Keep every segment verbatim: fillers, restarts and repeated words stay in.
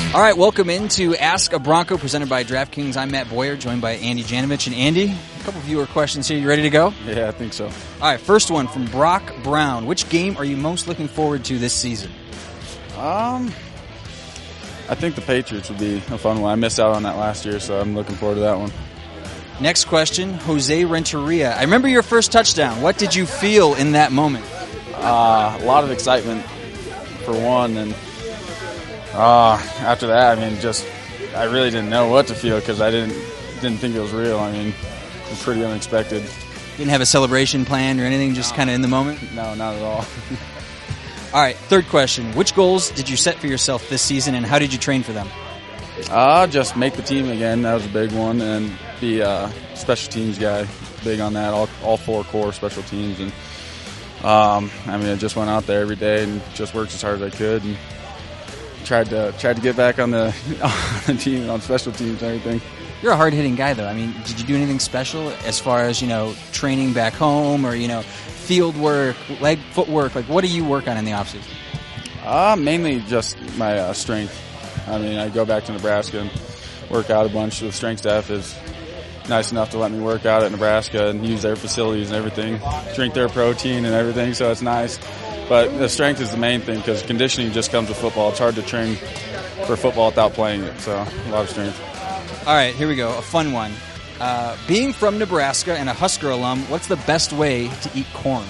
All right, welcome into Ask a Bronco, presented by DraftKings. I'm Matt Boyer, joined by Andy Janovich. And Andy, a couple viewer questions here. You ready to go? Yeah, I think so. All right, first one from Brock Brown. Which game are you most looking forward to this season? Um, I think the Patriots would be a fun one. I missed out on that last year, so I'm looking forward to that one. Next question, Jose Renteria. I remember your first touchdown. What did you feel in that moment? Uh, a lot of excitement, for one, and uh, after that, I mean, just I really didn't know what to feel because I didn't didn't think it was real. I mean, it was pretty unexpected. Didn't have a celebration planned or anything, just kind of in the moment? No, not at all. All right, third question. Which goals did you set for yourself this season, and how did you train for them? Uh, just make the team again. That was a big one, and be a special teams guy. Big on that. All, all four core special teams, and um, I mean, I just went out there every day and just worked as hard as I could, and tried to tried to get back on the on the team, on special teams and everything. You're a hard-hitting guy, though. I mean, did you do anything special as far as, you know, training back home or, you know, field work, leg, footwork? Like, what do you work on in the offseason? Uh, mainly just my uh, strength. I mean, I go back to Nebraska and work out a bunch. The strength staff is nice enough to let me work out at Nebraska and use their facilities and everything, drink their protein and everything, so it's nice. But the strength is the main thing because conditioning just comes with football. It's hard to train for football without playing it, so a lot of strength. All right, here we go, a fun one. Uh, being from Nebraska and a Husker alum, what's the best way to eat corn?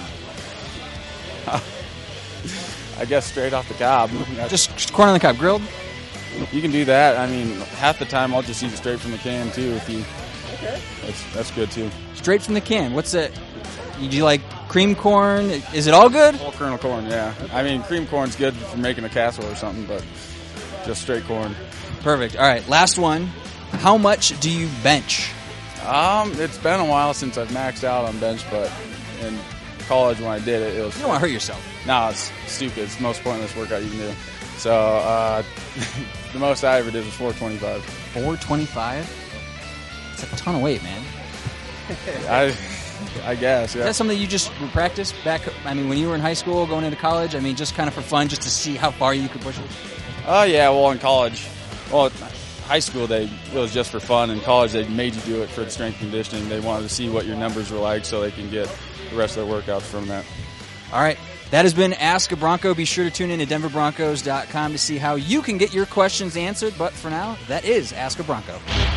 I guess straight off the cob. Just, just corn on the cob, grilled? You can do that. I mean, half the time I'll just eat it straight from the can, too, if you... Okay. That's, that's good, too. Straight from the can. What's it? Do you like cream corn? Is it all good? Whole kernel corn, yeah. I mean, cream corn's good for making a casserole or something, but just straight corn. Perfect. All right, last one. How much do you bench? Um, it's been a while since I've maxed out on bench, but in college when I did it, it was... You don't want to hurt yourself. No, it's stupid. It's the most pointless workout you can do. So, uh, the most I ever did was four twenty-five. four twenty-five? That's a ton of weight, man. I... I guess, yeah. Is that something you just practice back, I mean, when you were in high school, going into college? I mean, just kind of for fun, just to see how far you could push it? Oh, uh, yeah, well, in college, well, high school, they it was just for fun. In college, they made you do it for the strength conditioning. They wanted to see what your numbers were like so they can get the rest of their workouts from that. All right. That has been Ask a Bronco. Be sure to tune in to denver broncos dot com to see how you can get your questions answered. But for now, that is Ask a Bronco.